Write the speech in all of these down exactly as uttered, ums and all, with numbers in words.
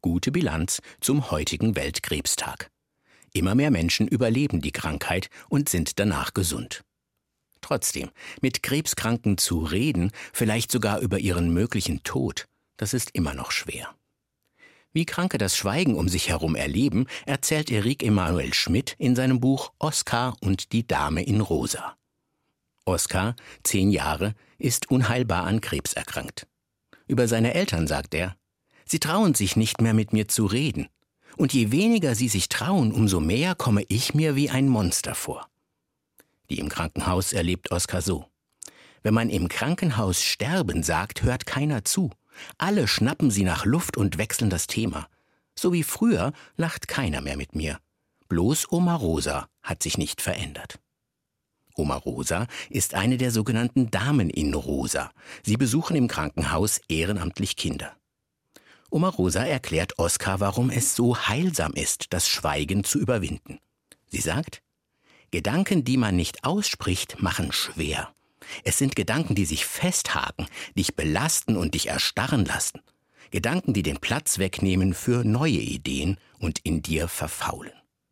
gute Bilanz zum heutigen Weltkrebstag. Immer mehr Menschen überleben die Krankheit und sind danach gesund. Trotzdem, mit Krebskranken zu reden, vielleicht sogar über ihren möglichen Tod, das ist immer noch schwer. Wie Kranke das Schweigen um sich herum erleben, erzählt Erik Emanuel Schmidt in seinem Buch Oskar und die Dame in Rosa. Oskar, zehn Jahre, ist unheilbar an Krebs erkrankt. Über seine Eltern sagt er: Sie trauen sich nicht mehr mit mir zu reden. Und je weniger sie sich trauen, umso mehr komme ich mir wie ein Monster vor. Die im Krankenhaus erlebt Oskar so: Wenn man im Krankenhaus sterben sagt, hört keiner zu. Alle schnappen sie nach Luft und wechseln das Thema. So wie früher lacht keiner mehr mit mir. Bloß Oma Rosa hat sich nicht verändert. Oma Rosa ist eine der sogenannten Damen in Rosa. Sie besuchen im Krankenhaus ehrenamtlich Kinder. Oma Rosa erklärt Oskar, warum es so heilsam ist, das Schweigen zu überwinden. Sie sagt: Gedanken, die man nicht ausspricht, machen schwer. Es sind Gedanken, die sich festhaken, dich belasten und dich erstarren lassen. Gedanken, die den Platz wegnehmen für neue Ideen und in dir verfaulen.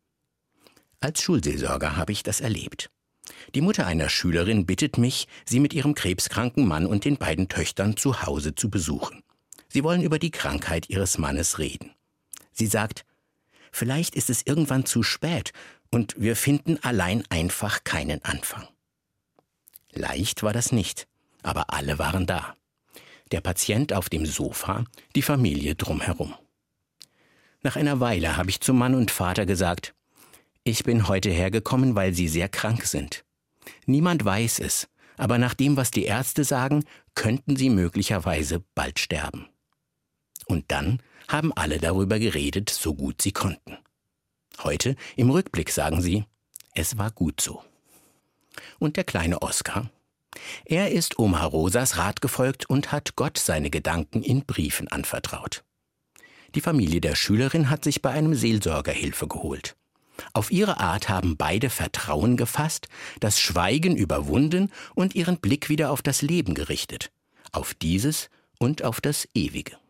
Als Schulseelsorger habe ich das erlebt. Die Mutter einer Schülerin bittet mich, sie mit ihrem krebskranken Mann und den beiden Töchtern zu Hause zu besuchen. Sie wollen über die Krankheit ihres Mannes reden. Sie sagt: Vielleicht ist es irgendwann zu spät und wir finden allein einfach keinen Anfang. Leicht war das nicht, aber alle waren da. Der Patient auf dem Sofa, die Familie drumherum. Nach einer Weile habe ich zu Mann und Vater gesagt: Ich bin heute hergekommen, weil Sie sehr krank sind. Niemand weiß es, aber nach dem, was die Ärzte sagen, könnten Sie möglicherweise bald sterben. Und dann haben alle darüber geredet, so gut sie konnten. Heute, im Rückblick, sagen sie: Es war gut so. Und der kleine Oskar? Er ist Oma Rosas Rat gefolgt und hat Gott seine Gedanken in Briefen anvertraut. Die Familie der Schülerin hat sich bei einem Seelsorger Hilfe geholt. Auf ihre Art haben beide Vertrauen gefasst, das Schweigen überwunden und ihren Blick wieder auf das Leben gerichtet, auf dieses und auf das Ewige.